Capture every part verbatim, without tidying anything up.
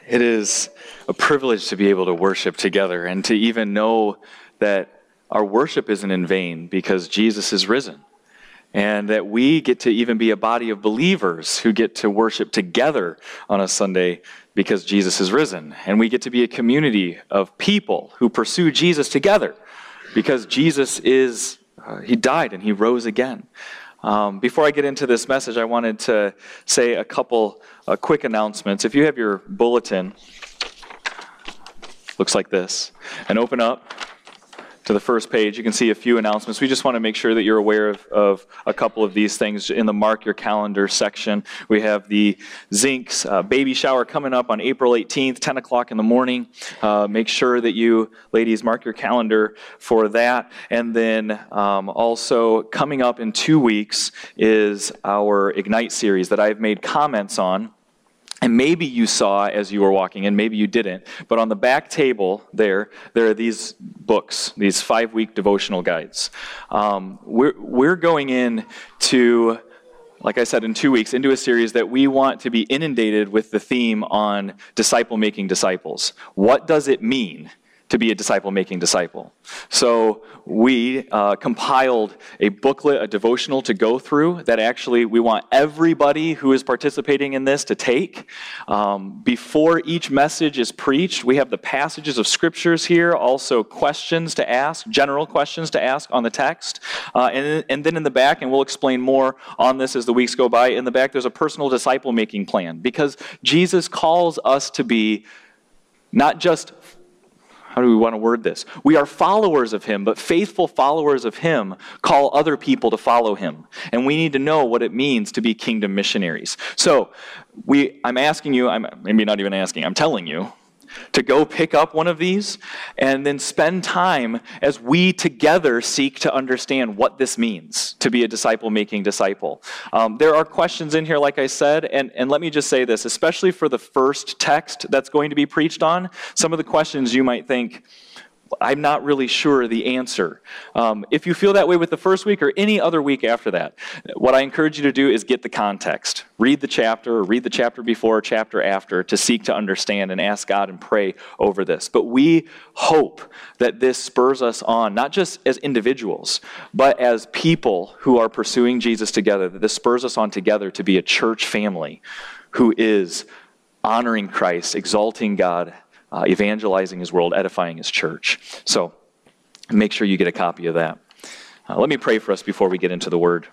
It is a privilege to be able to worship together and to even know that our worship isn't in vain because Jesus is risen. And that we get to even be a body of believers who get to worship together on a Sunday because Jesus is risen. And we get to be a community of people who pursue Jesus together because Jesus is, uh, he died and he rose again. Um, before I get into this message, I wanted to say a couple uh, quick announcements. If you have your bulletin, looks like this, and open up to the first page, you can see a few announcements. We just want to make sure that you're aware of, of a couple of these things. In the Mark Your Calendar section, we have the Zinks uh, baby shower coming up on April eighteenth, ten o'clock in the morning. Uh, make sure that you, ladies, mark your calendar for that. And then um, also coming up in two weeks is our Ignite series that I've made comments on. And maybe you saw as you were walking in, maybe you didn't, but on the back table there, there are these books, these five-week devotional guides. Um, we're, we're going in to, like I said, in two weeks, into a series that we want to be inundated with the theme on disciple-making disciples. What does it mean to be a disciple-making disciple? So we uh, compiled a booklet, a devotional to go through that actually we want everybody who is participating in this to take. Um, before each message is preached, we have the passages of scriptures here, also questions to ask, general questions to ask on the text. Uh, and, and then in the back, and we'll explain more on this as the weeks go by, in the back there's a personal disciple-making plan because Jesus calls us to be not just, how do we want to word this? We are followers of him, but faithful followers of him call other people to follow him. And we need to know what it means to be kingdom missionaries. So we, I'm asking you, I'm maybe not even asking, I'm telling you, to go pick up one of these and then spend time as we together seek to understand what this means to be a disciple-making disciple. Um, there are questions in here, like I said, and, and let me just say this, especially for the first text that's going to be preached on, some of the questions you might think, I'm not really sure the answer. Um, if you feel that way with the first week or any other week after that, what I encourage you to do is get the context. Read the chapter, or read the chapter before, or chapter after, to seek to understand and ask God and pray over this. But we hope that this spurs us on, not just as individuals, but as people who are pursuing Jesus together, that this spurs us on together to be a church family who is honoring Christ, exalting God, Uh, evangelizing his world, edifying his church. So make sure you get a copy of that. Uh, let me pray for us before we get into the word.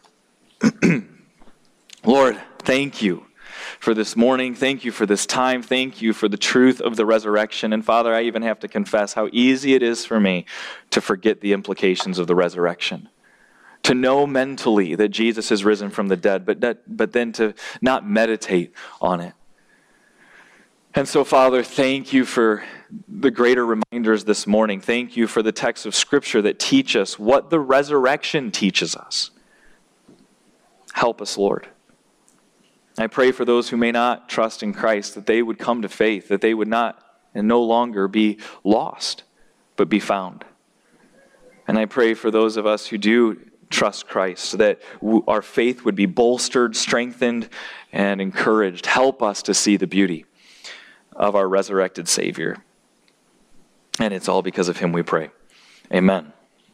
Lord, thank you for this morning. Thank you for this time. Thank you for the truth of the resurrection. And Father, I even have to confess how easy it is for me to forget the implications of the resurrection. To know mentally that Jesus has risen from the dead, but, that, but then to not meditate on it. And so, Father, thank you for the greater reminders this morning. Thank you for the texts of Scripture that teach us what the resurrection teaches us. Help us, Lord. I pray for those who may not trust in Christ, that they would come to faith, that they would not and no longer be lost, but be found. And I pray for those of us who do trust Christ, that our faith would be bolstered, strengthened, and encouraged. Help us to see the beauty of our resurrected Savior. And it's all because of him we pray. Amen.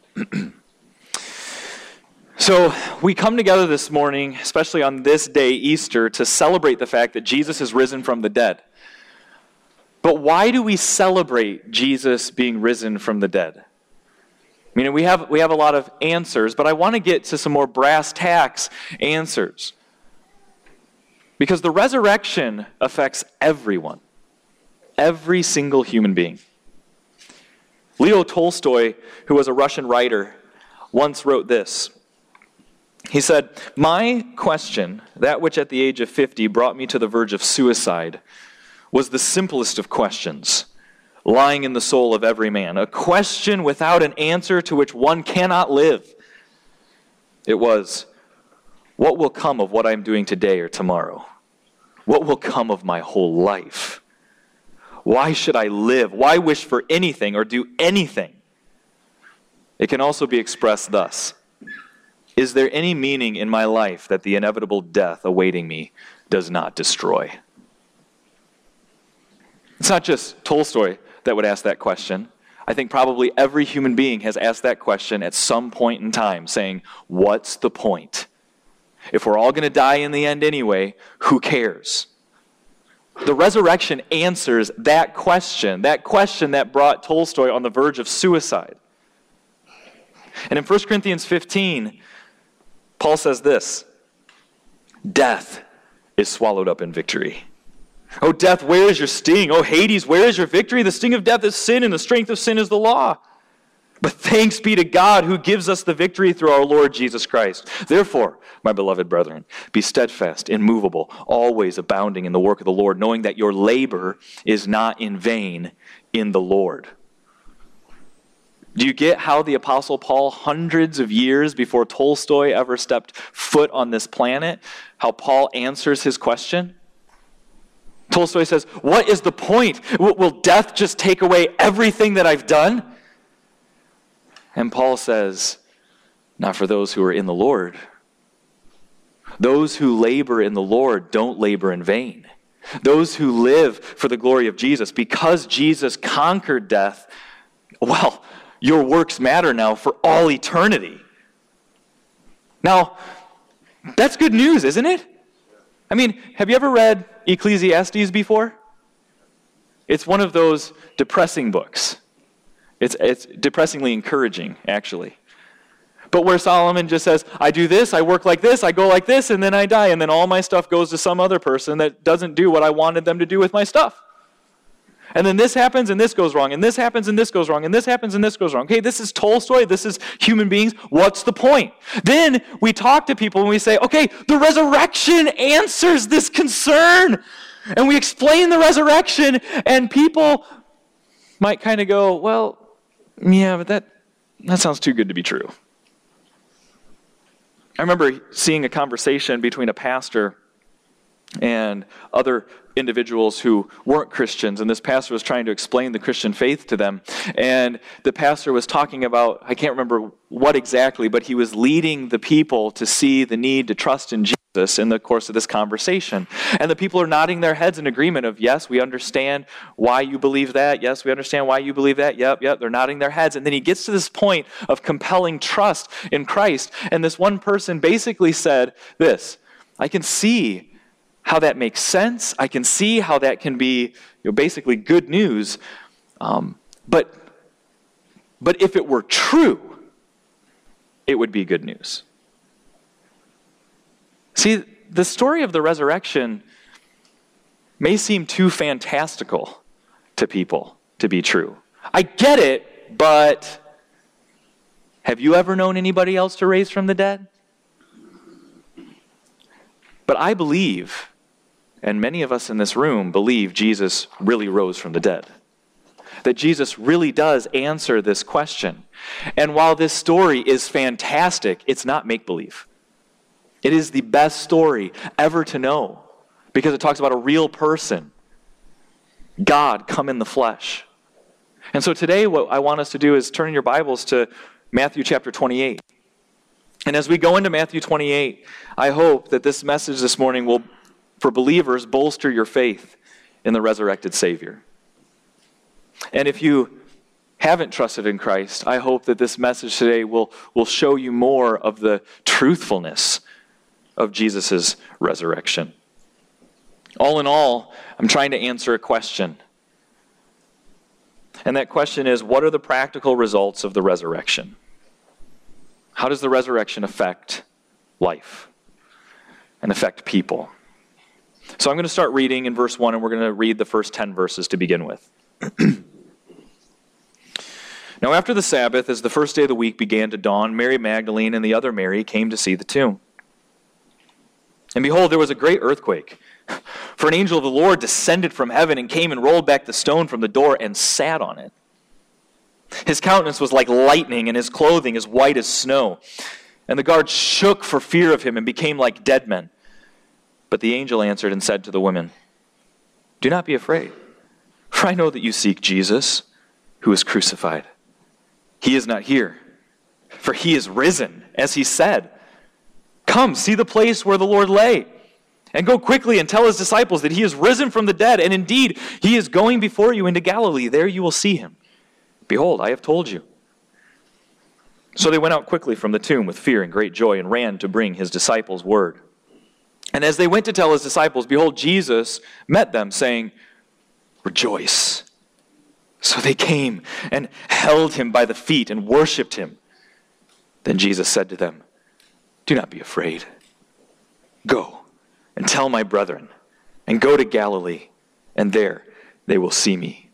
So we come together this morning, especially on this day, Easter, to celebrate the fact that Jesus is risen from the dead. But why do we celebrate Jesus being risen from the dead? I mean, we have, we have a lot of answers, but I want to get to some more brass tacks answers. Because the resurrection affects everyone. Every single human being. Leo Tolstoy, who was a Russian writer, once wrote this. He said, "My question, that which at the age of fifty brought me to the verge of suicide, was the simplest of questions, lying in the soul of every man. A question without an answer to which one cannot live. It was, what will come of what I am doing today or tomorrow? What will come of my whole life? Why should I live? Why wish for anything or do anything?" It can also be expressed thus. Is there any meaning in my life that the inevitable death awaiting me does not destroy? It's not just Tolstoy that would ask that question. I think probably every human being has asked that question at some point in time, saying, what's the point? If we're all going to die in the end anyway, who cares? The resurrection answers that question, that question that brought Tolstoy on the verge of suicide. And in First Corinthians fifteen, Paul says this, death is swallowed up in victory. Oh, death, where is your sting? Oh, Hades, where is your victory? The sting of death is sin, and the strength of sin is the law. But thanks be to God who gives us the victory through our Lord Jesus Christ. Therefore, my beloved brethren, be steadfast, immovable, always abounding in the work of the Lord, knowing that your labor is not in vain in the Lord. Do you get how the Apostle Paul, hundreds of years before Tolstoy ever stepped foot on this planet, how Paul answers his question? Tolstoy says, what is the point? Will death just take away everything that I've done? And Paul says, not for those who are in the Lord. Those who labor in the Lord don't labor in vain. Those who live for the glory of Jesus, because Jesus conquered death, well, your works matter now for all eternity. Now, that's good news, isn't it? I mean, have you ever read Ecclesiastes before? It's one of those depressing books. It's, it's depressingly encouraging, actually. But where Solomon just says, I do this, I work like this, I go like this, and then I die, and then all my stuff goes to some other person that doesn't do what I wanted them to do with my stuff. And then this happens, and this goes wrong, and this happens, and this goes wrong, and this happens, and this goes wrong. Okay, this is Tolstoy, this is human beings. What's the point? Then we talk to people and we say, okay, the resurrection answers this concern. And we explain the resurrection, and people might kind of go, well, yeah, but that, that sounds too good to be true. I remember seeing a conversation between a pastor and other individuals who weren't Christians, and this pastor was trying to explain the Christian faith to them. And the pastor was talking about, I can't remember what exactly, but he was leading the people to see the need to trust in Jesus in the course of this conversation. And the people are nodding their heads in agreement of, yes, we understand why you believe that. Yes, we understand why you believe that. Yep, yep, they're nodding their heads. And then he gets to this point of compelling trust in Christ. And this one person basically said this, I can see how that makes sense. I can see how that can be, you know, basically good news. Um, but, but if it were true, it would be good news. See, the story of the resurrection may seem too fantastical to people to be true. I get it, but have you ever known anybody else to raise from the dead? But I believe, and many of us in this room believe, Jesus really rose from the dead. That Jesus really does answer this question. And while this story is fantastic, it's not make-believe. It is the best story ever to know because it talks about a real person, God come in the flesh. And so today what I want us to do is turn in your Bibles to Matthew chapter twenty-eight. And as we go into Matthew twenty-eight, I hope that this message this morning will, for believers, bolster your faith in the resurrected Savior. And if you haven't trusted in Christ, I hope that this message today will, will show you more of the truthfulness of Jesus' resurrection. All in all, I'm trying to answer a question. And that question is, what are the practical results of the resurrection? How does the resurrection affect life and affect people? So I'm going to start reading in verse one, and we're going to read the first ten verses to begin with. Now after the Sabbath, as the first day of the week began to dawn, Mary Magdalene and the other Mary came to see the tomb. And behold, there was a great earthquake. For an angel of the Lord descended from heaven and came and rolled back the stone from the door and sat on it. His countenance was like lightning, and his clothing as white as snow. And the guards shook for fear of him and became like dead men. But the angel answered and said to the women, do not be afraid, for I know that you seek Jesus, who is crucified. He is not here, for he is risen, as he said. Come, see the place where the Lord lay. and go quickly and tell his disciples that he is risen from the dead, and indeed he is going before you into Galilee. There you will see him. Behold, I have told you." So they went out quickly from the tomb with fear and great joy and ran to bring his disciples word. And as they went to tell his disciples, behold, Jesus met them, saying, "Rejoice." So they came and held him by the feet and worshipped him. Then Jesus said to them, "Do not be afraid. Go and tell my brethren, and go to Galilee, and there they will see me."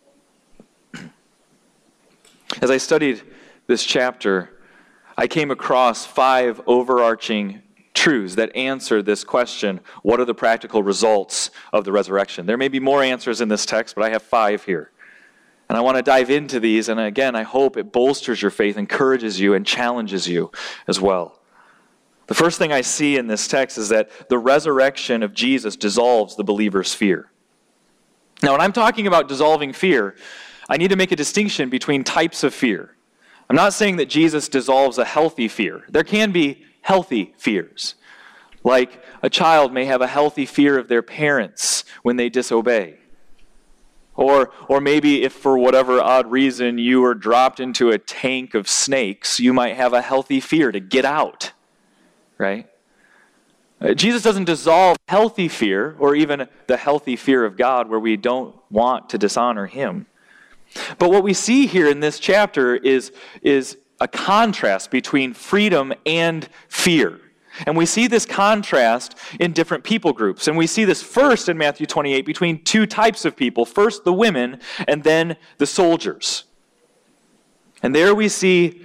As I studied this chapter, I came across five overarching truths that answer this question: what are the practical results of the resurrection? There may be more answers in this text, but I have five here. And I want to dive into these, and again, I hope it bolsters your faith, encourages you, and challenges you as well. The first thing I see in this text is that the resurrection of Jesus dissolves the believer's fear. Now, when I'm talking about dissolving fear, I need to make a distinction between types of fear. I'm not saying that Jesus dissolves a healthy fear. There can be healthy fears. Like a child may have a healthy fear of their parents when they disobey. Or, or maybe if for whatever odd reason you were dropped into a tank of snakes, you might have a healthy fear to get out, right? Uh, Jesus doesn't dissolve healthy fear, or even the healthy fear of God where we don't want to dishonor him. But what we see here in this chapter is, is a contrast between freedom and fear. And we see this contrast in different people groups. And we see this first in Matthew twenty-eight between two types of people. First the women, and then the soldiers. And there we see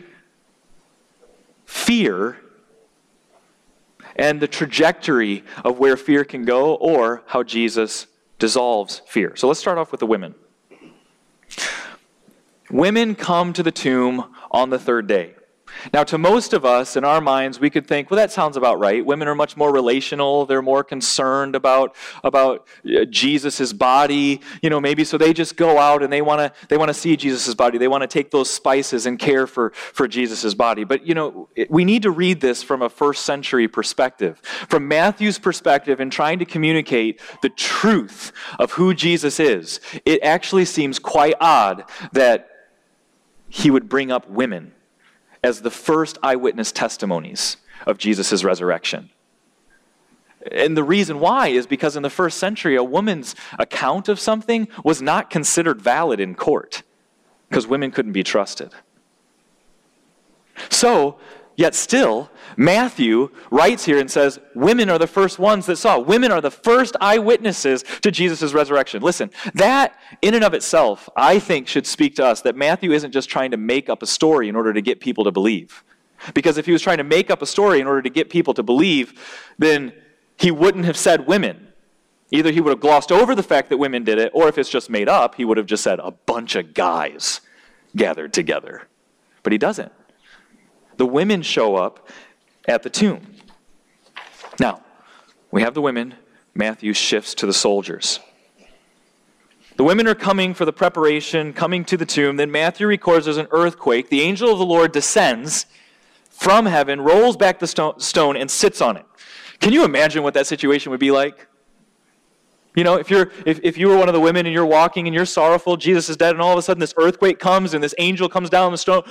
fear and the trajectory of where fear can go, or how Jesus dissolves fear. So let's start off with the women. Women come to the tomb on the third day. Now, to most of us, in our minds, we could think, well, that sounds about right. Women are much more relational. They're more concerned about, about Jesus' body. You know, maybe so they just go out and they want to they want to see Jesus' body. They want to take those spices and care for, for Jesus' body. But, you know, we need to read this from a first century perspective. From Matthew's perspective, in trying to communicate the truth of who Jesus is, it actually seems quite odd that he would bring up women as the first eyewitness testimonies of Jesus' resurrection. And the reason why is because in the first century, a woman's account of something was not considered valid in court, because women couldn't be trusted. So, yet still, Matthew writes here and says, women are the first ones that saw. Women are the first eyewitnesses to Jesus' resurrection. Listen, that in and of itself, I think, should speak to us that Matthew isn't just trying to make up a story in order to get people to believe. Because if he was trying to make up a story in order to get people to believe, then he wouldn't have said women. Either he would have glossed over the fact that women did it, or if it's just made up, he would have just said a bunch of guys gathered together. But he doesn't. The women show up at the tomb. Now, we have the women. Matthew shifts to the soldiers. The women are coming for the preparation, coming to the tomb. Then Matthew records there's an earthquake. The angel of the Lord descends from heaven, rolls back the sto- stone, and sits on it. Can you imagine what that situation would be like? You know, if you're if, if you were one of the women and you're walking and you're sorrowful, Jesus is dead, and all of a sudden this earthquake comes and this angel comes down the stone.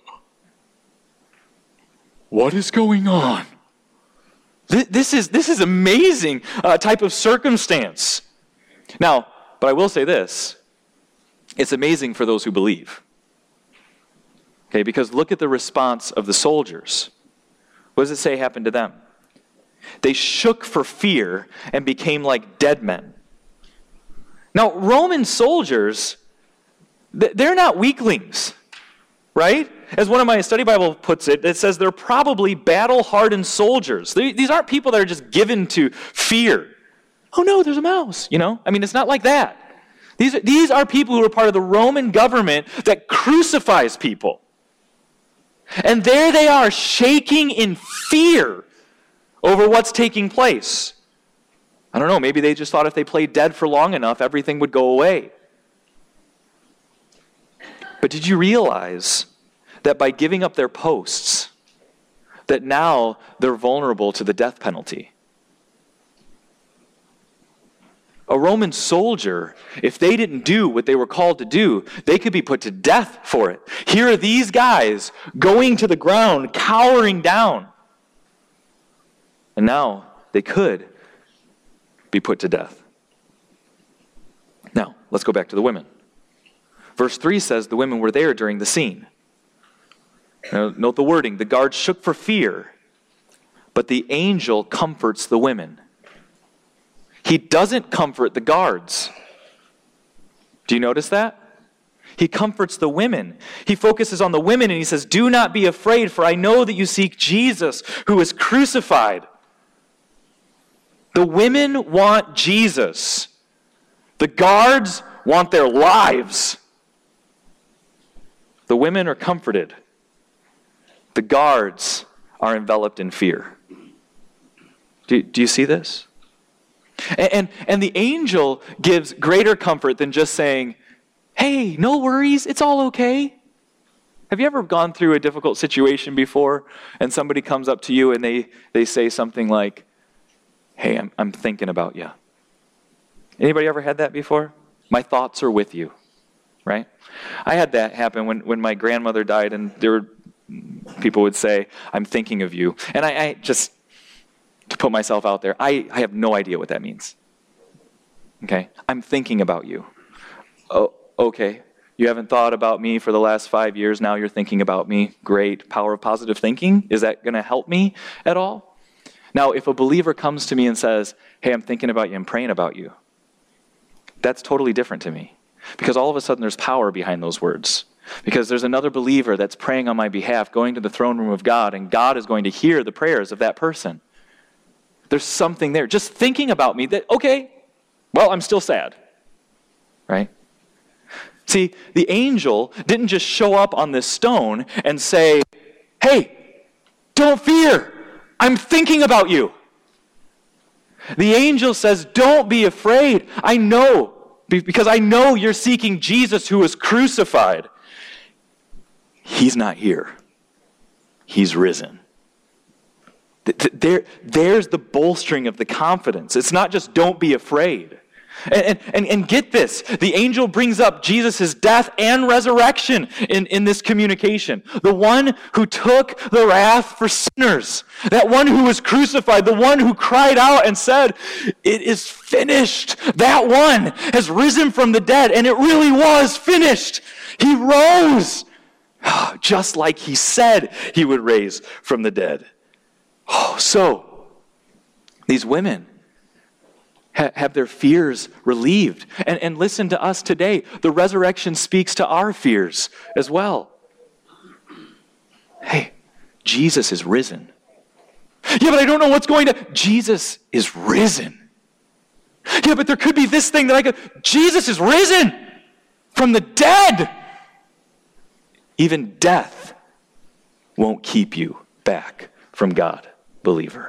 What is going on? This is, this is amazing uh, type of circumstance. Now, but I will say this. It's amazing for those who believe. Okay, because look at the response of the soldiers. What does it say happened to them? They shook for fear and became like dead men. Now, Roman soldiers, they're not weaklings, right? As one of my study Bible puts it, it says they're probably battle-hardened soldiers. They, these aren't people that are just given to fear. Oh no, there's a mouse, you know? I mean, it's not like that. These are, these are people who are part of the Roman government that crucifies people. And there they are, shaking in fear over what's taking place. I don't know, maybe they just thought if they played dead for long enough, everything would go away. But did you realize that by giving up their posts, that now they're vulnerable to the death penalty? A Roman soldier, if they didn't do what they were called to do, they could be put to death for it. Here are these guys going to the ground, cowering down. And now they could be put to death. Now, let's go back to the women. Verse three says the women were there during the scene. Now, note the wording. The guards shook for fear, but the angel comforts the women. He doesn't comfort the guards. Do you notice that? He comforts the women. He focuses on the women and he says, do not be afraid, for I know that you seek Jesus who was crucified. The women want Jesus. The guards want their lives. The women are comforted. The guards are enveloped in fear. Do, do you see this? And, and, and the angel gives greater comfort than just saying, hey, no worries, it's all okay. Have you ever gone through a difficult situation before and somebody comes up to you and they, they say something like, hey, I'm, I'm thinking about you. Anybody ever had that before? My thoughts are with you, right? I had that happen when, when my grandmother died, and there were people would say, I'm thinking of you. And I, I just, to put myself out there, I, I have no idea what that means. Okay? I'm thinking about you. Oh, okay. You haven't thought about me for the last five years. Now you're thinking about me. Great. Power of positive thinking. Is that going to help me at all? Now, if a believer comes to me and says, hey, I'm thinking about you, I'm praying about you, that's totally different to me. Because all of a sudden there's power behind those words. Because there's another believer that's praying on my behalf, going to the throne room of God, and God is going to hear the prayers of that person. There's something there. Just thinking about me that, okay, well, I'm still sad. Right? See, the angel didn't just show up on this stone and say, hey, don't fear. I'm thinking about you. The angel says, don't be afraid. I know, because I know you're seeking Jesus who was crucified. He's not here. He's risen. There, there's the bolstering of the confidence. It's not just don't be afraid. And, and, and get this, the angel brings up Jesus' death and resurrection in, in this communication. The one who took the wrath for sinners. That one who was crucified. The one who cried out and said, it is finished. That one has risen from the dead, and it really was finished. He rose, just like he said he would raise from the dead. Oh, so, these women have their fears relieved. And, and listen to us today. The resurrection speaks to our fears as well. Hey, Jesus is risen. Yeah, but I don't know what's going to... Jesus is risen. Yeah, but there could be this thing that I could... Jesus is risen from the dead. Even death won't keep you back from God, believer.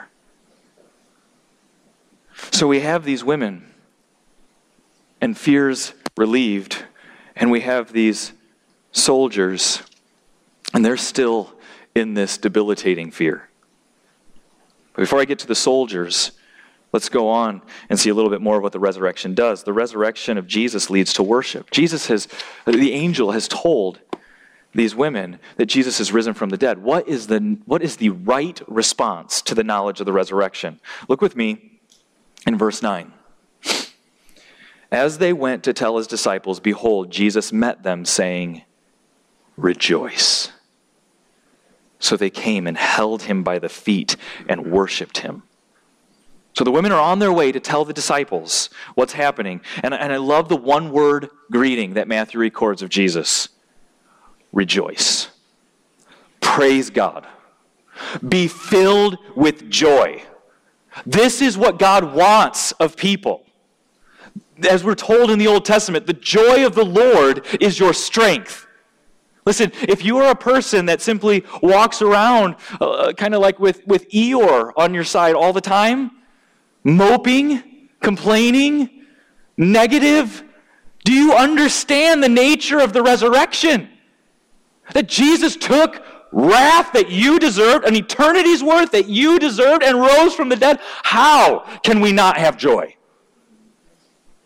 So we have these women and fears relieved, and we have these soldiers, and they're still in this debilitating fear. But before I get to the soldiers, let's go on and see a little bit more of what the resurrection does. The resurrection of Jesus leads to worship. Jesus has, the angel has told these women that Jesus is risen from the dead. What is the, what is the right response to the knowledge of the resurrection? Look with me in verse nine. As they went to tell his disciples, behold, Jesus met them, saying, rejoice. So they came and held him by the feet and worshipped him. So the women are on their way to tell the disciples what's happening. And, and I love the one-word greeting that Matthew records of Jesus. Rejoice. Praise God. Be filled with joy. This is what God wants of people. As we're told in the Old Testament, the joy of the Lord is your strength. Listen, if you are a person that simply walks around uh, kind of like with, with Eeyore on your side all the time, moping, complaining, negative, do you understand the nature of the resurrection? That Jesus took wrath that you deserved, an eternity's worth that you deserved, and rose from the dead. How can we not have joy?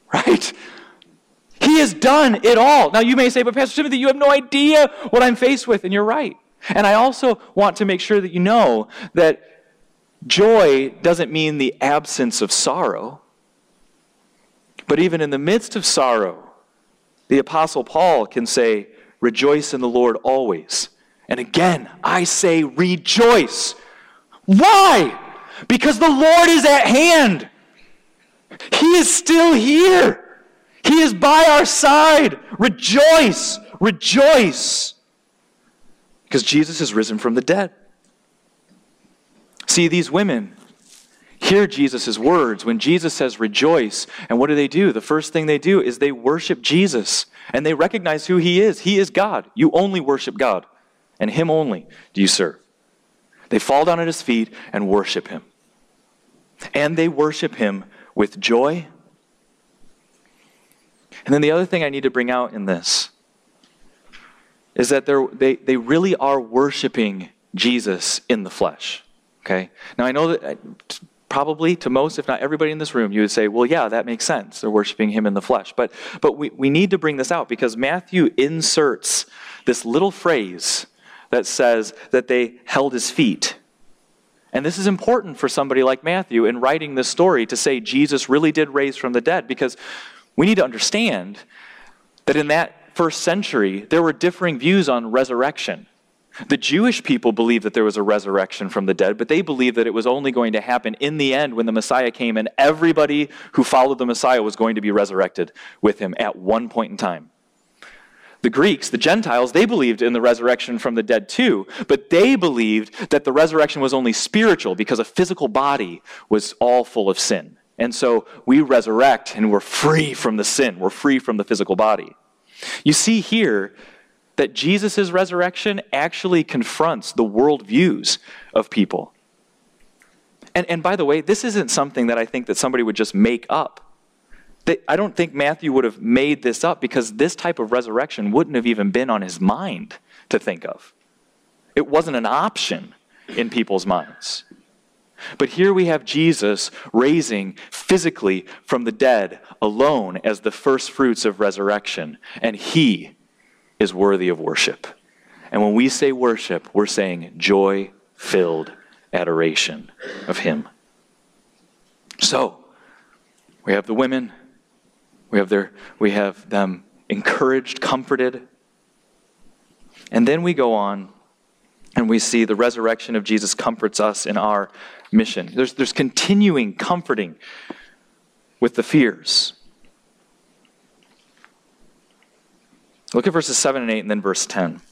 right? He has done it all. Now you may say, but Pastor Timothy, you have no idea what I'm faced with, and you're right. And I also want to make sure that you know that joy doesn't mean the absence of sorrow. But even in the midst of sorrow, the Apostle Paul can say, rejoice in the Lord always. And again, I say rejoice. Why? Because the Lord is at hand. He is still here. He is by our side. Rejoice, rejoice. Because Jesus is risen from the dead. See, these women hear Jesus' words when Jesus says rejoice. And what do they do? The first thing they do is they worship Jesus. And they recognize who he is. He is God. You only worship God. And him only do you serve. They fall down at his feet and worship him. And they worship him with joy. And then the other thing I need to bring out in this is that they they really are worshiping Jesus in the flesh. Okay? Now I know that probably to most, if not everybody in this room, you would say, well, yeah, that makes sense. They're worshiping him in the flesh. But but we, we need to bring this out because Matthew inserts this little phrase that says that they held his feet. And this is important for somebody like Matthew in writing this story to say Jesus really did raise from the dead, because we need to understand that in that first century, there were differing views on resurrection. The Jewish people believed that there was a resurrection from the dead, but they believed that it was only going to happen in the end when the Messiah came, and everybody who followed the Messiah was going to be resurrected with him at one point in time. The Greeks, the Gentiles, they believed in the resurrection from the dead too, but they believed that the resurrection was only spiritual because a physical body was all full of sin. And so we resurrect and we're free from the sin. We're free from the physical body. You see here that Jesus' resurrection actually confronts the worldviews of people. And, and by the way, this isn't something that I think that somebody would just make up. They, I don't think Matthew would have made this up because this type of resurrection wouldn't have even been on his mind to think of. It wasn't an option in people's minds. But here we have Jesus raising physically from the dead alone as the first fruits of resurrection. And he is worthy of worship. And when we say worship, we're saying joy-filled adoration of him. So, we have the women. We have their, we have them encouraged, comforted. And then we go on and we see the resurrection of Jesus comforts us in our mission. There's, there's continuing comforting with the fears. Look at verses seven and eight and then verse ten.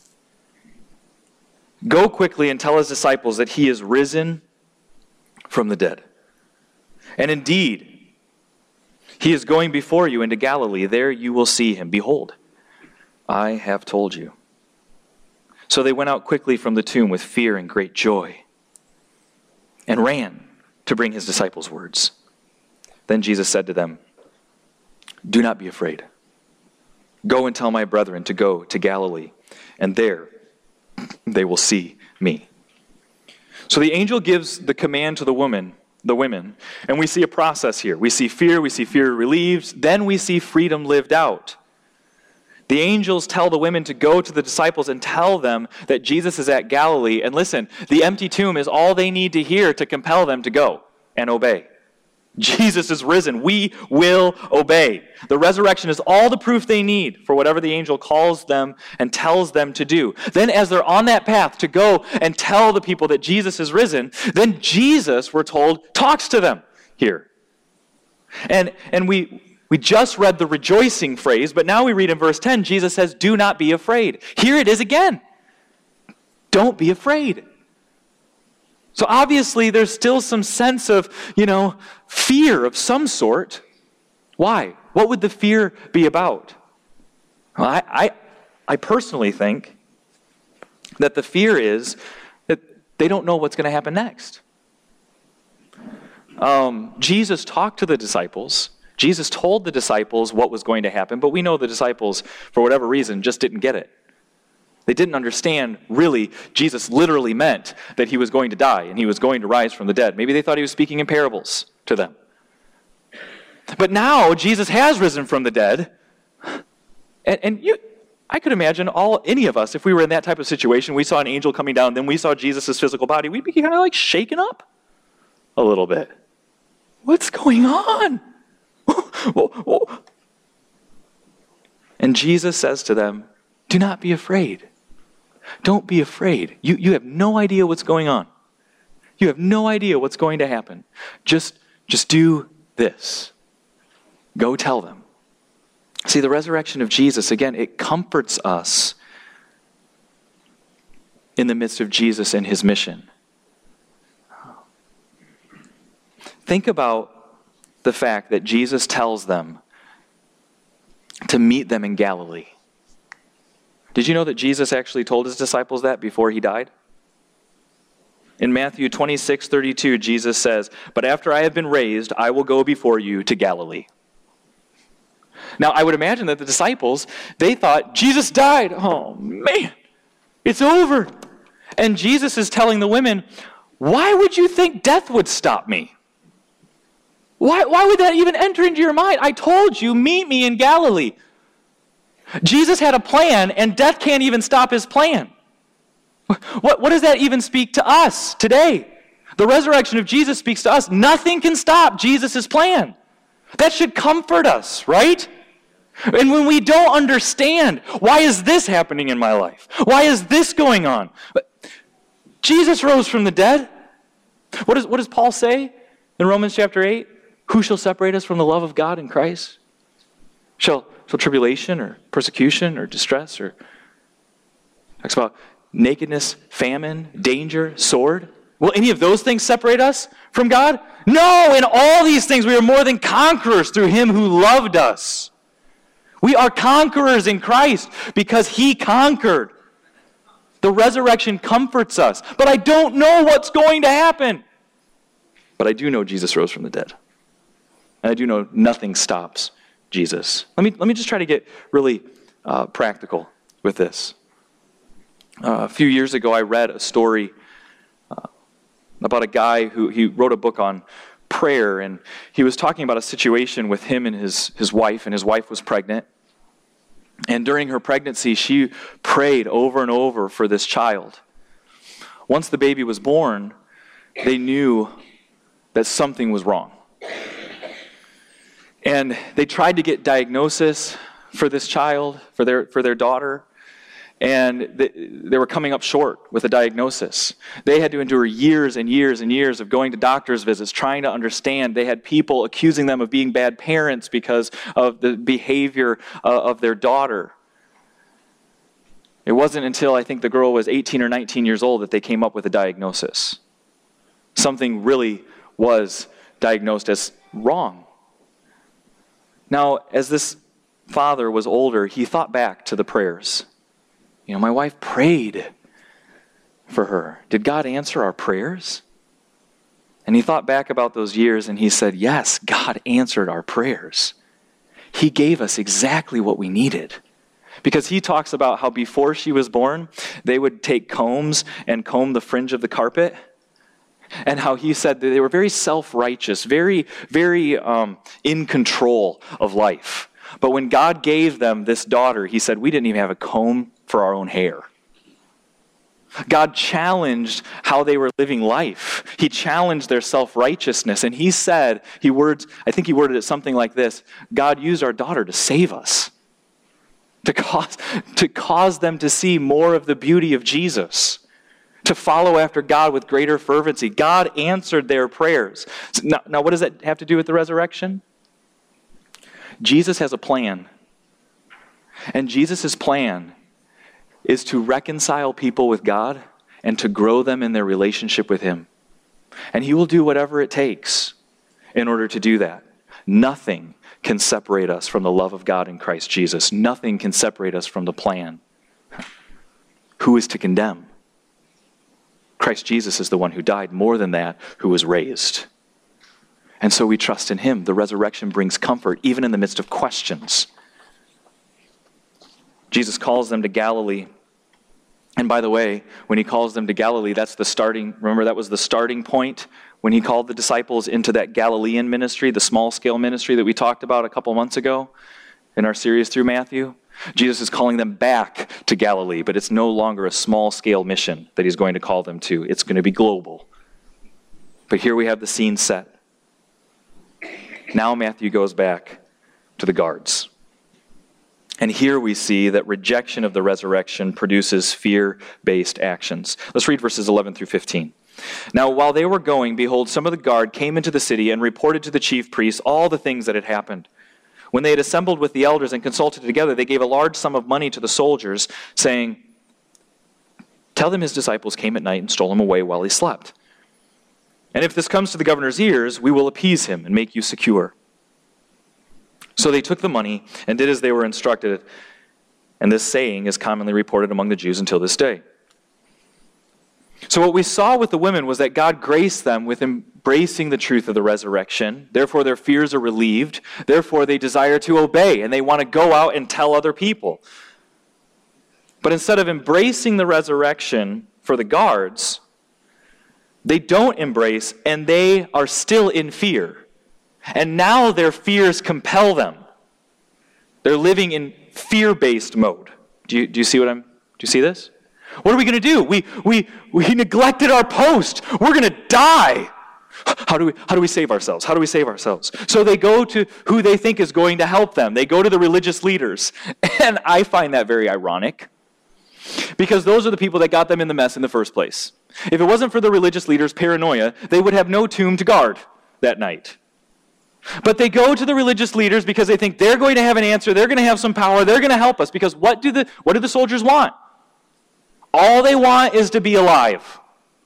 Go quickly and tell his disciples that he is risen from the dead. And indeed, he is going before you into Galilee. There you will see him. Behold, I have told you. So they went out quickly from the tomb with fear and great joy and ran to bring his disciples words. Then Jesus said to them, do not be afraid. Go and tell my brethren to go to Galilee, and there they will see me. So the angel gives the command to the woman, the women, and we see a process here. We see fear, we see fear relieved, then we see freedom lived out. The angels tell the women to go to the disciples and tell them that Jesus is at Galilee. And listen, the empty tomb is all they need to hear to compel them to go and obey. Jesus is risen. We will obey. The resurrection is all the proof they need for whatever the angel calls them and tells them to do. Then as they're on that path to go and tell the people that Jesus is risen, then Jesus, we're told, talks to them here. And, and we... We just read the rejoicing phrase, but now we read in verse ten, Jesus says, do not be afraid. Here it is again. Don't be afraid. So obviously there's still some sense of, you know, fear of some sort. Why? What would the fear be about? Well, I, I, I personally think that the fear is that they don't know what's going to happen next. Um, Jesus talked to the disciples. Jesus told the disciples what was going to happen, but we know the disciples, for whatever reason, just didn't get it. They didn't understand, really, Jesus literally meant that he was going to die and he was going to rise from the dead. Maybe they thought he was speaking in parables to them. But now Jesus has risen from the dead. And, and you, I could imagine all any of us, if we were in that type of situation, we saw an angel coming down, then we saw Jesus' physical body, we'd be kind of like shaken up a little bit. What's going on? And Jesus says to them, do not be afraid. Don't be afraid. You, you have no idea what's going on. You have no idea what's going to happen. Just, just do this. Go tell them. See, the resurrection of Jesus, again, it comforts us in the midst of Jesus and his mission. Think about the fact that Jesus tells them to meet them in Galilee. Did you know that Jesus actually told his disciples that before he died? In Matthew twenty-six thirty-two, Jesus says, but after I have been raised, I will go before you to Galilee. Now, I would imagine that the disciples, they thought, Jesus died. Oh, man, it's over. And Jesus is telling the women, why would you think death would stop me? Why, why would that even enter into your mind? I told you, meet me in Galilee. Jesus had a plan, and death can't even stop his plan. What, what does that even speak to us today? The resurrection of Jesus speaks to us. Nothing can stop Jesus' plan. That should comfort us, right? And when we don't understand, why is this happening in my life? Why is this going on? Jesus rose from the dead. What does, what does Paul say in Romans chapter eight? Who shall separate us from the love of God in Christ? Shall, shall tribulation or persecution or distress or... Talks about nakedness, famine, danger, sword. Will any of those things separate us from God? No, in all these things we are more than conquerors through him who loved us. We are conquerors in Christ because he conquered. The resurrection comforts us. But I don't know what's going to happen. But I do know Jesus rose from the dead. And I do know nothing stops Jesus. Let me, let me just try to get really uh, practical with this. Uh, a few years ago, I read a story uh, about a guy who he wrote a book on prayer, and he was talking about a situation with him and his, his wife, and his wife was pregnant. And during her pregnancy, she prayed over and over for this child. Once the baby was born, they knew that something was wrong. And they tried to get diagnosis for this child, for their, for their daughter. And they, they were coming up short with a diagnosis. They had to endure years and years and years of going to doctor's visits, trying to understand. They had people accusing them of being bad parents because of the behavior uh, of their daughter. It wasn't until I think the girl was eighteen or nineteen years old that they came up with a diagnosis. Something really was diagnosed as wrong. Now, as this father was older, he thought back to the prayers. You know, my wife prayed for her. Did God answer our prayers? And he thought back about those years and he said, yes, God answered our prayers. He gave us exactly what we needed. Because he talks about how before she was born, they would take combs and comb the fringe of the carpet. And how he said that they were very self-righteous, very, very um, in control of life. But when God gave them this daughter, he said, we didn't even have a comb for our own hair. God challenged how they were living life. He challenged their self-righteousness. And he said, he words, I think he worded it something like this, God used our daughter to save us. To cause, to cause them to see more of the beauty of Jesus. To follow after God with greater fervency. God answered their prayers. Now, now what does that have to do with the resurrection? Jesus has a plan. And Jesus' plan is to reconcile people with God and to grow them in their relationship with him. And he will do whatever it takes in order to do that. Nothing can separate us from the love of God in Christ Jesus. Nothing can separate us from the plan. Who is to condemn? Christ Jesus is the one who died, more than that, who was raised. And so we trust in him. The resurrection brings comfort, even in the midst of questions. Jesus calls them to Galilee. And by the way, when he calls them to Galilee, that's the starting, remember that was the starting point when he called the disciples into that Galilean ministry, the small-scale ministry that we talked about a couple months ago in our series through Matthew. Jesus is calling them back to Galilee, but it's no longer a small-scale mission that he's going to call them to. It's going to be global. But here we have the scene set. Now Matthew goes back to the guards. And here we see that rejection of the resurrection produces fear-based actions. Let's read verses eleven through fifteen. Now, while they were going, behold, some of the guard came into the city and reported to the chief priests all the things that had happened. When they had assembled with the elders and consulted together, they gave a large sum of money to the soldiers, saying, "Tell them his disciples came at night and stole him away while he slept. And if this comes to the governor's ears, we will appease him and make you secure." So they took the money and did as they were instructed. And this saying is commonly reported among the Jews until this day. So what we saw with the women was that God graced them with embracing the truth of the resurrection. Therefore, their fears are relieved. Therefore, they desire to obey, and they want to go out and tell other people. But instead of embracing the resurrection for the guards, they don't embrace, and they are still in fear. And now their fears compel them. They're living in fear-based mode. Do you, do you see what I'm, do you see this? What are we going to do? We, we, we neglected our post. We're going to die. How do we, how do we save ourselves? How do we save ourselves? So they go to who they think is going to help them. They go to the religious leaders. And I find that very ironic, because those are the people that got them in the mess in the first place. If it wasn't for the religious leaders' paranoia, they would have no tomb to guard that night. But they go to the religious leaders because they think they're going to have an answer, they're going to have some power, they're going to help us. Because what do the, what do the soldiers want? All they want is to be alive.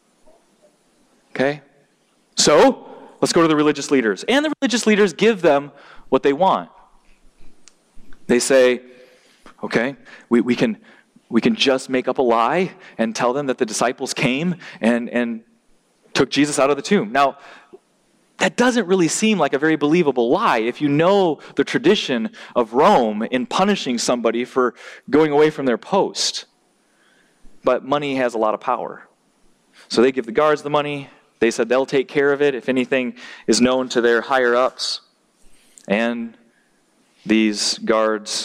Okay? So, let's go to the religious leaders. And the religious leaders give them what they want. They say, okay, we, we can we can just make up a lie and tell them that the disciples came and, and took Jesus out of the tomb. Now, that doesn't really seem like a very believable lie if you know the tradition of Rome in punishing somebody for going away from their post. But money has a lot of power. So they give the guards the money. They said they'll take care of it if anything is known to their higher-ups. And these guards,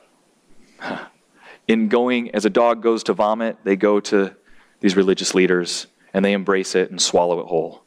in going as a dog goes to vomit, they go to these religious leaders and they embrace it and swallow it whole.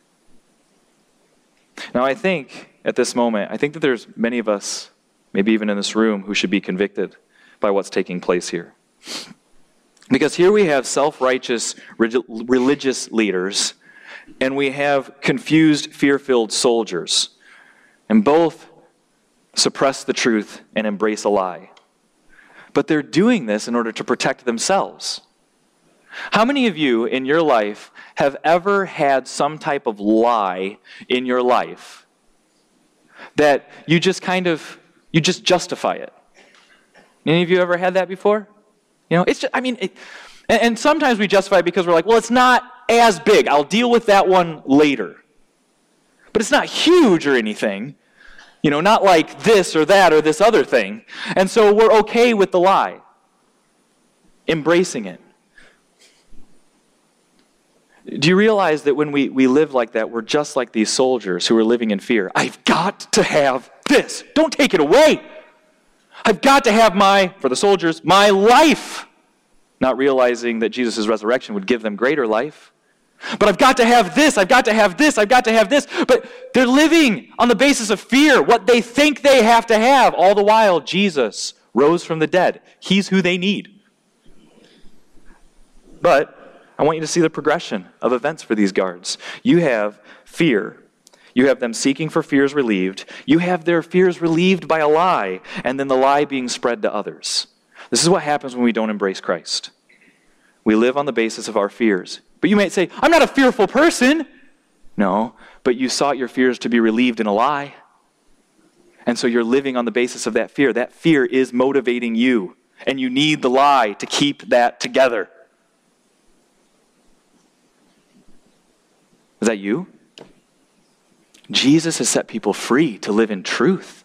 Now I think, at this moment, I think that there's many of us, maybe even in this room, who should be convicted by what's taking place here. Because here we have self-righteous religious leaders, and we have confused, fear-filled soldiers. And both suppress the truth and embrace a lie. But they're doing this in order to protect themselves. How many of you in your life have ever had some type of lie in your life that you just kind of, you just justify it? Any of you ever had that before? You know, it's just, I mean, it, and, and sometimes we justify it because we're like, well, it's not as big. I'll deal with that one later. But it's not huge or anything. You know, not like this or that or this other thing. And so we're okay with the lie. Embracing it. Do you realize that when we, we live like that, we're just like these soldiers who are living in fear? I've got to have this. Don't take it away. I've got to have my, for the soldiers, my life. Not realizing that Jesus' resurrection would give them greater life. But I've got to have this, I've got to have this, I've got to have this. But they're living on the basis of fear, what they think they have to have. All the while, Jesus rose from the dead. He's who they need. But I want you to see the progression of events for these guards. You have fear. You have them seeking for fears relieved. You have their fears relieved by a lie, and then the lie being spread to others. This is what happens when we don't embrace Christ. We live on the basis of our fears. But you might say, I'm not a fearful person. No, but you sought your fears to be relieved in a lie. And so you're living on the basis of that fear. That fear is motivating you, and you need the lie to keep that together. Is that you? Jesus has set people free to live in truth.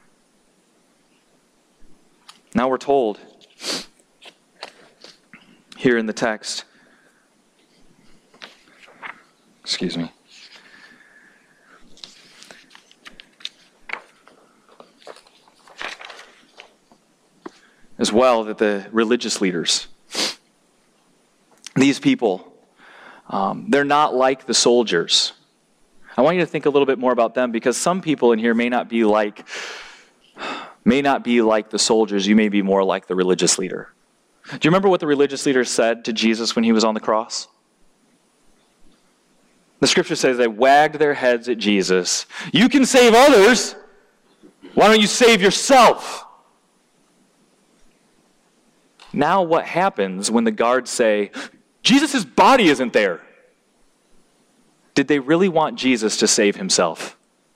Now we're told here in the text, excuse me, as well that the religious leaders, these people, um, they're not like the soldiers. I want you to think a little bit more about them, because some people in here may not be like, may not be like the soldiers. You may be more like the religious leader. Do you remember what the religious leader said to Jesus when he was on the cross? The scripture says they wagged their heads at Jesus. You can save others. Why don't you save yourself? Now what happens when the guards say, Jesus' body isn't there? Did they really want Jesus to save himself?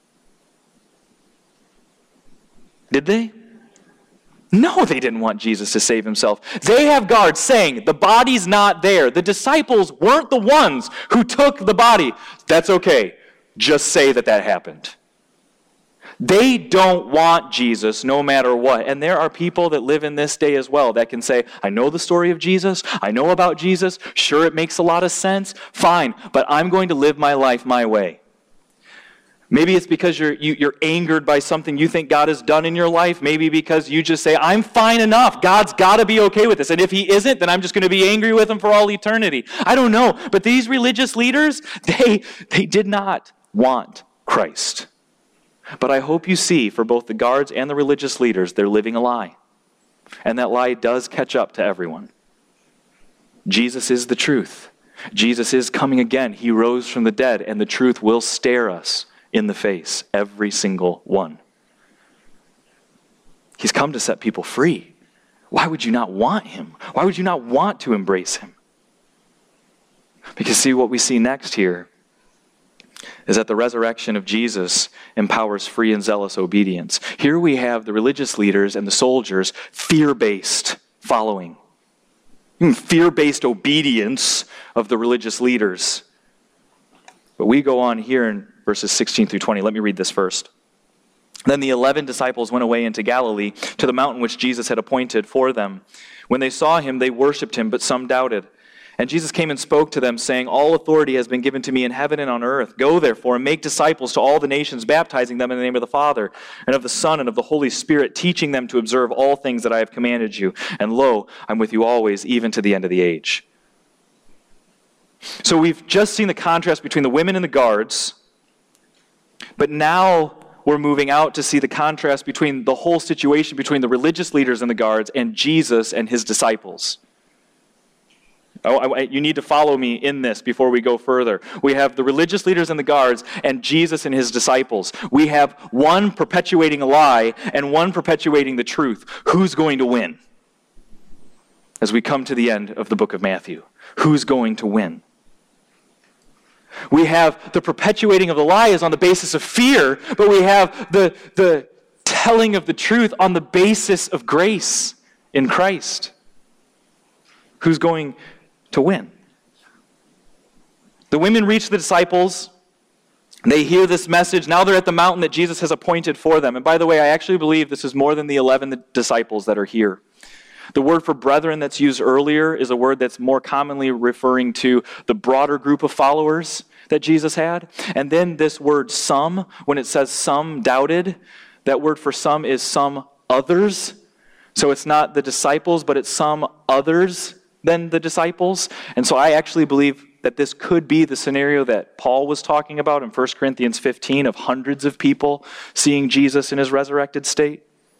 Did they? No, they didn't want Jesus to save himself. They have guards saying, the body's not there. The disciples weren't the ones who took the body. That's okay. Just say that that happened. They don't want Jesus no matter what. And there are people that live in this day as well that can say, I know the story of Jesus. I know about Jesus. Sure, it makes a lot of sense. Fine, but I'm going to live my life my way. Maybe it's because you're you, you're angered by something you think God has done in your life. Maybe because you just say, I'm fine enough. God's got to be okay with this. And if he isn't, then I'm just going to be angry with him for all eternity. I don't know. But these religious leaders, they they did not want Christ. But I hope you see, for both the guards and the religious leaders, they're living a lie. And that lie does catch up to everyone. Jesus is the truth. Jesus is coming again. He rose from the dead, and the truth will stare us in the face, every single one. He's come to set people free. Why would you not want him? Why would you not want to embrace him? Because see, what we see next here is that the resurrection of Jesus empowers free and zealous obedience. Here we have the religious leaders and the soldiers fear-based following. Fear-based obedience of the religious leaders. But we go on here in verses sixteen through twenty. Let me read this first. Then the eleven disciples went away into Galilee to the mountain which Jesus had appointed for them. When they saw him, they worshipped him, but some doubted. And Jesus came and spoke to them, saying, all authority has been given to me in heaven and on earth. Go therefore and make disciples to all the nations, baptizing them in the name of the Father, and of the Son, and of the Holy Spirit, teaching them to observe all things that I have commanded you. And lo, I'm with you always, even to the end of the age. So we've just seen the contrast between the women and the guards, but now we're moving out to see the contrast between the whole situation between the religious leaders and the guards and Jesus and his disciples. Oh, I, you need to follow me in this before we go further. We have the religious leaders and the guards and Jesus and his disciples. We have one perpetuating a lie and one perpetuating the truth. Who's going to win? As we come to the end of the book of Matthew, who's going to win? We have the perpetuating of the lie is on the basis of fear, but we have the, the telling of the truth on the basis of grace in Christ. Who's going to win? The women reach the disciples. They hear this message. Now they're at the mountain that Jesus has appointed for them. And by the way, I actually believe this is more than the eleven disciples that are here. The word for brethren that's used earlier is a word that's more commonly referring to the broader group of followers that Jesus had. And then this word some, when it says some doubted, that word for some is some others. So it's not the disciples, but it's some others than the disciples. And so I actually believe that this could be the scenario that Paul was talking about in First Corinthians fifteen of hundreds of people seeing Jesus in his resurrected state.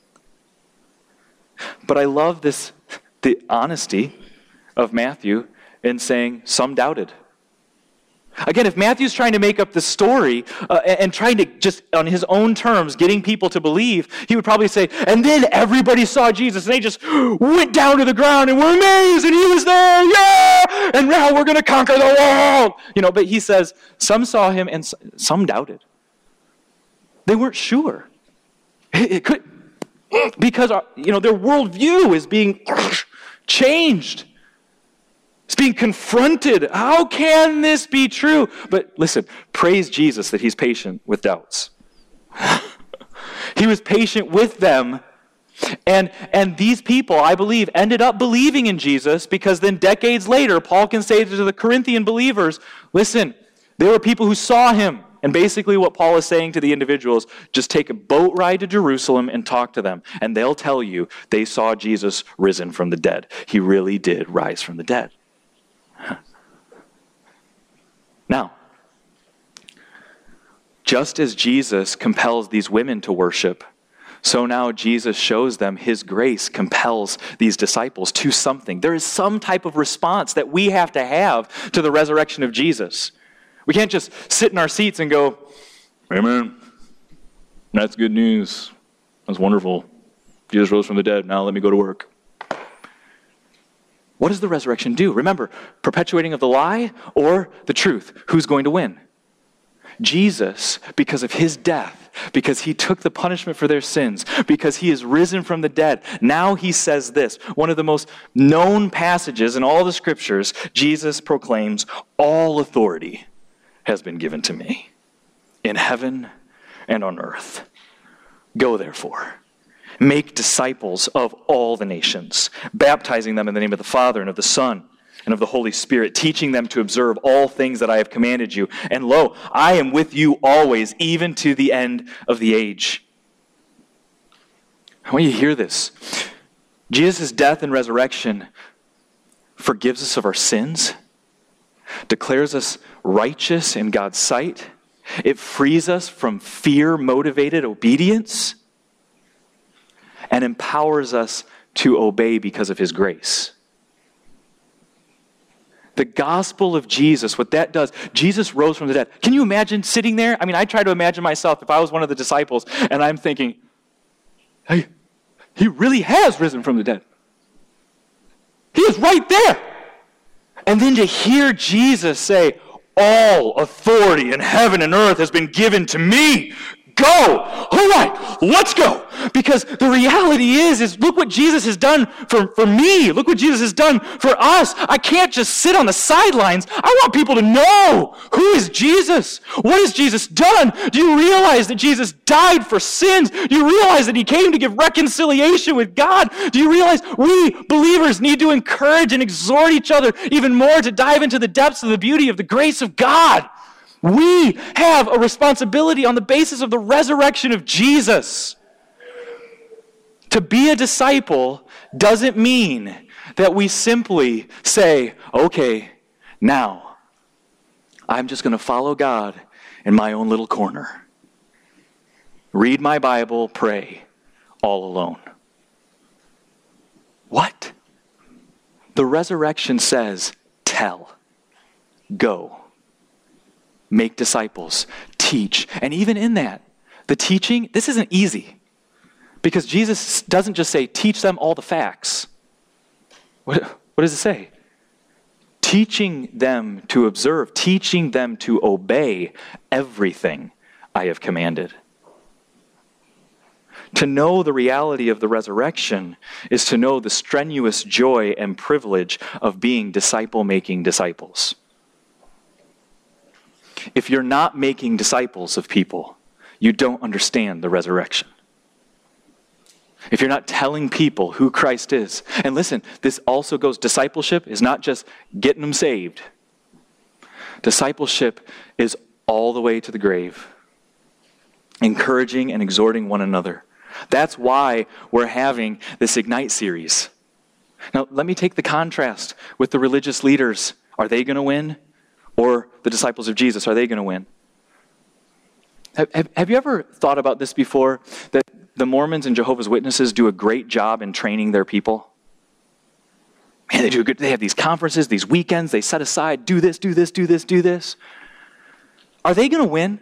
But I love this, the honesty of Matthew in saying some doubted. Again, if Matthew's trying to make up the story uh, and trying to just on his own terms getting people to believe, he would probably say, and then everybody saw Jesus and they just went down to the ground and were amazed and he was there, yeah, and now we're going to conquer the world. You know, but he says some saw him and some doubted. They weren't sure. It, it could, because our, you know, their worldview is being changed. It's being confronted. How can this be true? But listen, praise Jesus that he's patient with doubts. He was patient with them. And, and these people, I believe, ended up believing in Jesus because then decades later, Paul can say to the Corinthian believers, listen, there were people who saw him And basically what Paul is saying to the individuals, just take a boat ride to Jerusalem and talk to them, and they'll tell you they saw Jesus risen from the dead. He really did rise from the dead. Now, just as Jesus compels these women to worship, so now Jesus shows them his grace compels these disciples to something. There is some type of response that we have to have to the resurrection of Jesus. We can't just sit in our seats and go, amen, that's good news. That's wonderful. Jesus rose from the dead. Now let me go to work. What does the resurrection do? Remember, perpetuating of the lie or the truth? Who's going to win? Jesus, because of his death, because he took the punishment for their sins, because he is risen from the dead, now he says this, one of the most known passages in all the scriptures, Jesus proclaims, all authority has been given to me in heaven and on earth. Go therefore, make disciples of all the nations, baptizing them in the name of the Father and of the Son and of the Holy Spirit, teaching them to observe all things that I have commanded you. And lo, I am with you always, even to the end of the age. I want you to hear this. Jesus' death and resurrection forgives us of our sins, declares us righteous in God's sight. It frees us from fear-motivated obedience and empowers us to obey because of his grace. The gospel of Jesus, what that does, Jesus rose from the dead. Can you imagine sitting there? I mean, I try to imagine myself if I was one of the disciples and I'm thinking, hey, he really has risen from the dead. He is right there. And then to hear Jesus say, all authority in heaven and earth has been given to me. Go. All right, let's go. Because the reality is, is look what Jesus has done for, for me. Look what Jesus has done for us. I can't just sit on the sidelines. I want people to know, who is Jesus? What has Jesus done? Do you realize that Jesus died for sins? Do you realize that he came to give reconciliation with God? Do you realize we believers need to encourage and exhort each other even more to dive into the depths of the beauty of the grace of God? We have a responsibility on the basis of the resurrection of Jesus. To be a disciple doesn't mean that we simply say, okay, now I'm just going to follow God in my own little corner. Read my Bible, pray, all alone. What? The resurrection says, tell, go. Make disciples, teach. And even in that, the teaching, this isn't easy. Because Jesus doesn't just say, teach them all the facts. What, what does it say? Teaching them to observe, teaching them to obey everything I have commanded. To know the reality of the resurrection is to know the strenuous joy and privilege of being disciple-making disciples. If you're not making disciples of people, you don't understand the resurrection. If you're not telling people who Christ is, and listen, this also goes, discipleship is not just getting them saved. Discipleship is all the way to the grave, encouraging and exhorting one another. That's why we're having this Ignite series. Now, let me take the contrast with the religious leaders. Are they going to win? Or the disciples of Jesus, are they going to win? Have, have, have you ever thought about this before? That the Mormons and Jehovah's Witnesses do a great job in training their people? Man, they do a good, they have these conferences, these weekends, they set aside, do this, do this, do this, do this. Are they going to win?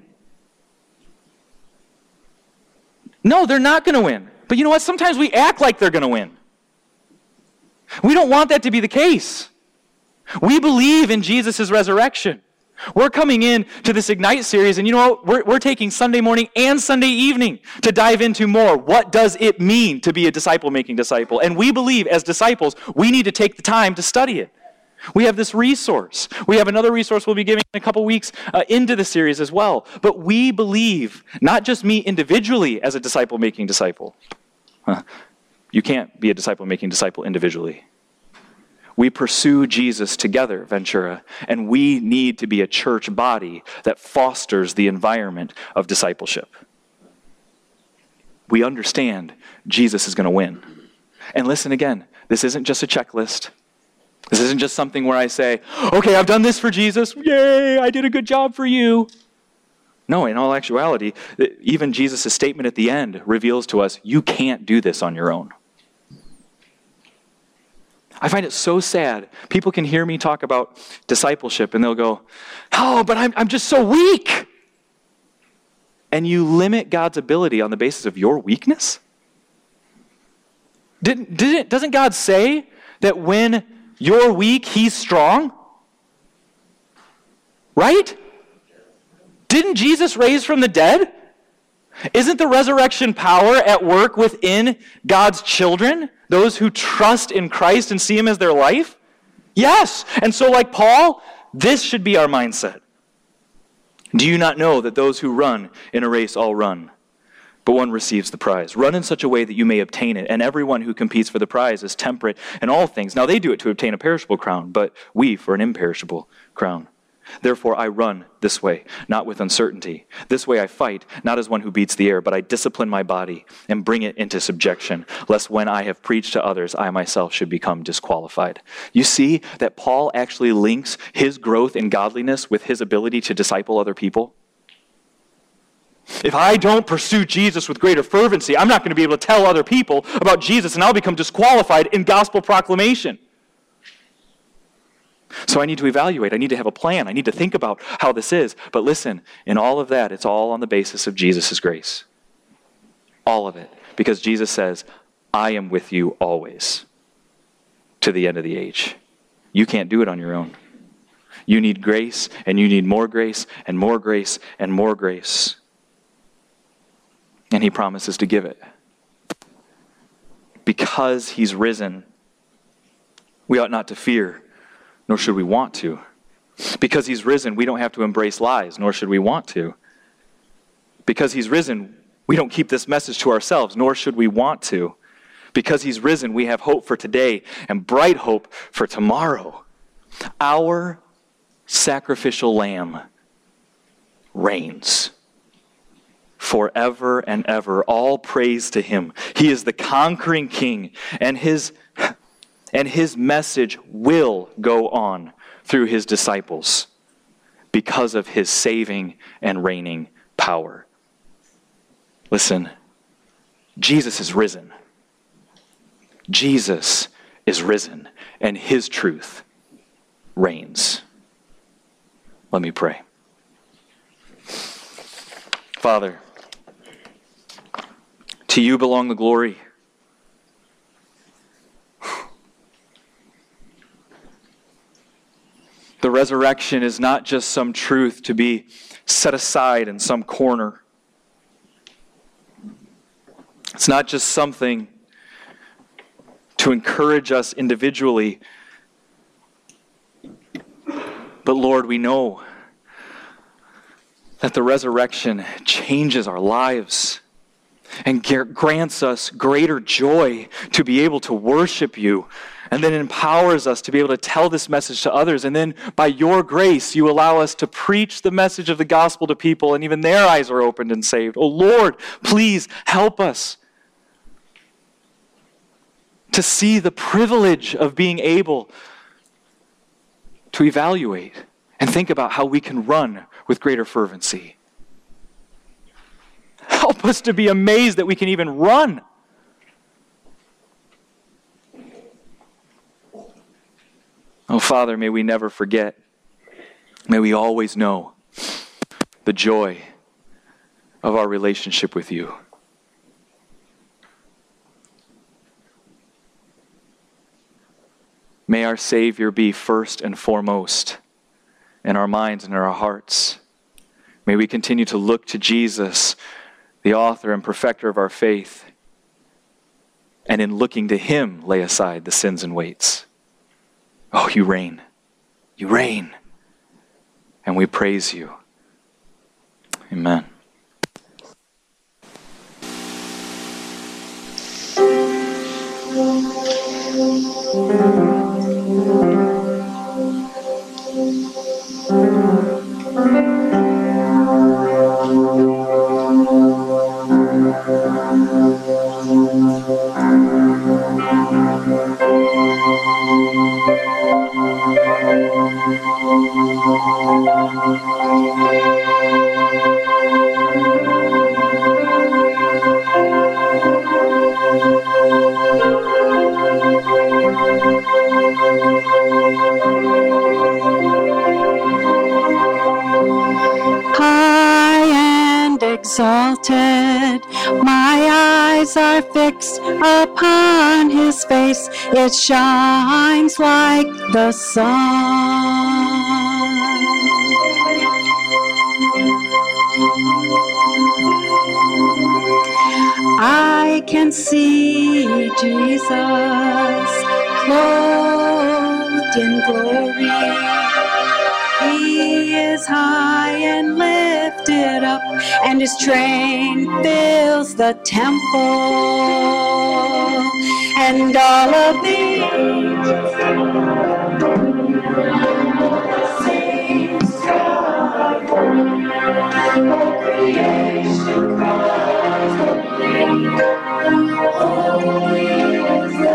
No, they're not going to win. But you know what? Sometimes we act like they're going to win. We don't want that to be the case. We believe in Jesus' resurrection. We're coming in to this Ignite series, and you know what? We're, we're taking Sunday morning and Sunday evening to dive into more. What does it mean to be a disciple-making disciple? And we believe, as disciples, we need to take the time to study it. We have this resource. We have another resource we'll be giving in a couple weeks uh, into the series as well. But we believe, not just me individually as a disciple-making disciple. Huh. You can't be a disciple-making disciple individually. We pursue Jesus together, Ventura, and we need to be a church body that fosters the environment of discipleship. We understand Jesus is going to win. And listen again, this isn't just a checklist. This isn't just something where I say, okay, I've done this for Jesus. Yay, I did a good job for you. No, in all actuality, even Jesus' statement at the end reveals to us, you can't do this on your own. I find it so sad. People can hear me talk about discipleship and they'll go, oh, but I'm, I'm just so weak. And you limit God's ability on the basis of your weakness? Didn't, didn't, doesn't God say that when you're weak, he's strong? Right? Didn't Jesus raise from the dead? Isn't the resurrection power at work within God's children? Those who trust in Christ and see him as their life? Yes. And so like Paul, this should be our mindset. Do you not know that those who run in a race all run, but one receives the prize? Run in such a way that you may obtain it. And everyone who competes for the prize is temperate in all things. Now they do it to obtain a perishable crown, but we for an imperishable crown. Therefore I run this way, not with uncertainty. This way I fight, not as one who beats the air, but I discipline my body and bring it into subjection, lest when I have preached to others, I myself should become disqualified. You see that Paul actually links his growth in godliness with his ability to disciple other people? If I don't pursue Jesus with greater fervency, I'm not going to be able to tell other people about Jesus, and I'll become disqualified in gospel proclamation. So I need to evaluate. I need to have a plan. I need to think about how this is. But listen, in all of that, it's all on the basis of Jesus' grace. All of it. Because Jesus says, I am with you always to the end of the age. You can't do it on your own. You need grace, and you need more grace, and more grace, and more grace. And he promises to give it. Because he's risen, we ought not to fear, nor should we want to. Because he's risen, we don't have to embrace lies, nor should we want to. Because he's risen, we don't keep this message to ourselves, nor should we want to. Because he's risen, we have hope for today and bright hope for tomorrow. Our sacrificial lamb reigns forever and ever. All praise to him. He is the conquering king, and his And his message will go on through his disciples because of his saving and reigning power. Listen, Jesus is risen. Jesus is risen, and his truth reigns. Let me pray. Father, to you belong the glory. The resurrection is not just some truth to be set aside in some corner. It's not just something to encourage us individually. But Lord, we know that the resurrection changes our lives and grants us greater joy to be able to worship you, and then empowers us to be able to tell this message to others. And then by your grace, you allow us to preach the message of the gospel to people, and even their eyes are opened and saved. Oh Lord, please help us to see the privilege of being able to evaluate and think about how we can run with greater fervency. Help us to be amazed that we can even run. Oh, Father, may we never forget. May we always know the joy of our relationship with you. May our Savior be first and foremost in our minds and in our hearts. May we continue to look to Jesus, the author and perfecter of our faith, and in looking to him, lay aside the sins and weights. Oh, you reign. You reign. And we praise you. Amen. Exalted, my eyes are fixed upon his face. It shines like the sun. I can see Jesus clothed in glory. He is high and lifted up, and his train fills the temple. And all of the angels sings God, all creation cries, holy is the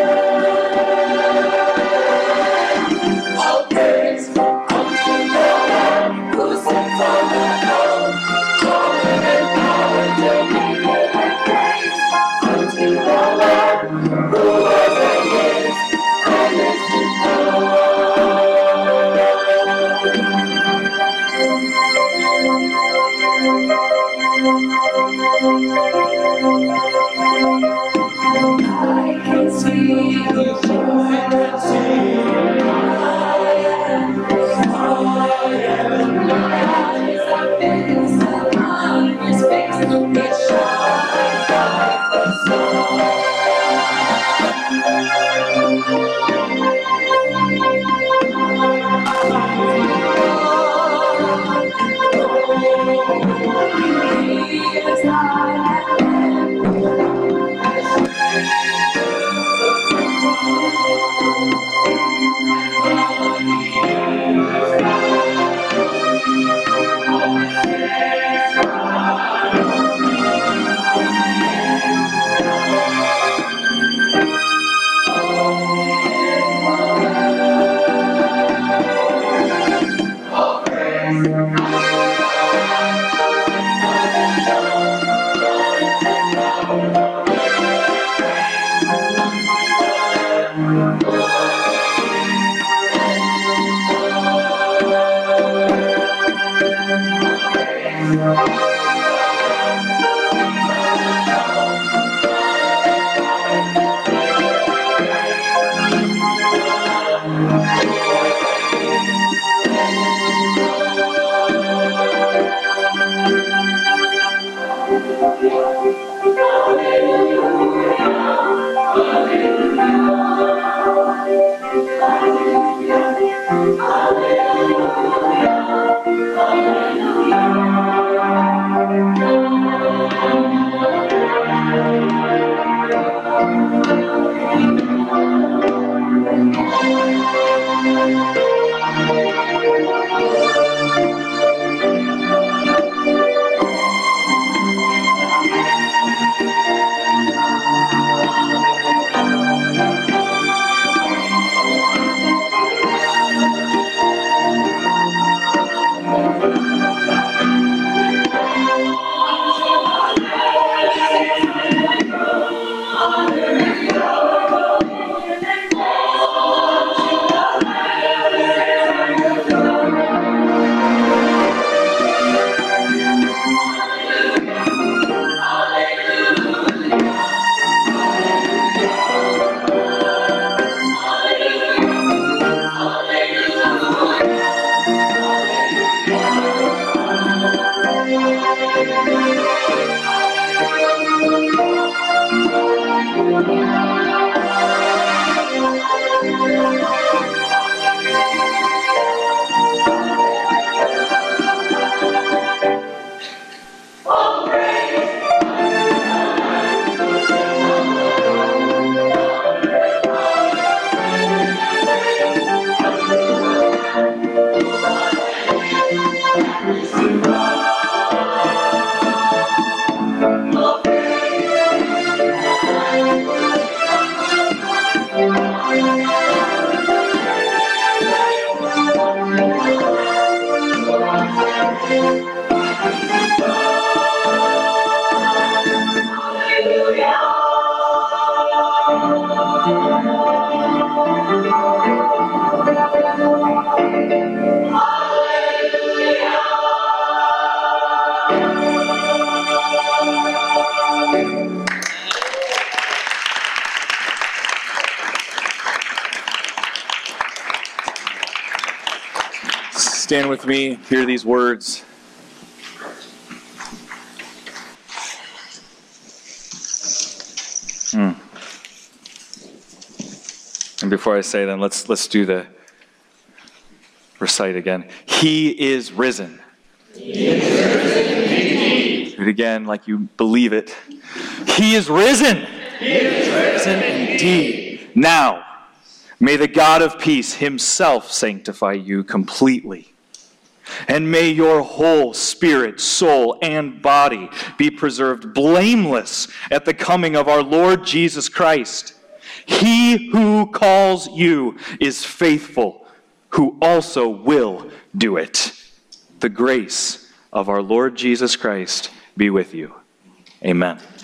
Lamb. All praise unto the Lamb who sits on the throne. Honor and power, dominion and praise unto the Lamb who was and is and is to come. I can see the joy that sings. I am, my eyes are fixed upon his face. It shines like the sun. He is high Stand with me, hear these words. Hmm. And before I say them, let's let's do the recite again. He is risen. He is risen indeed. Do it again like you believe it. He is risen. He is Risen indeed. Now, may the God of peace himself sanctify you completely. And may your whole spirit, soul, and body be preserved blameless at the coming of our Lord Jesus Christ. He who calls you is faithful, who also will do it. The grace of our Lord Jesus Christ be with you. Amen.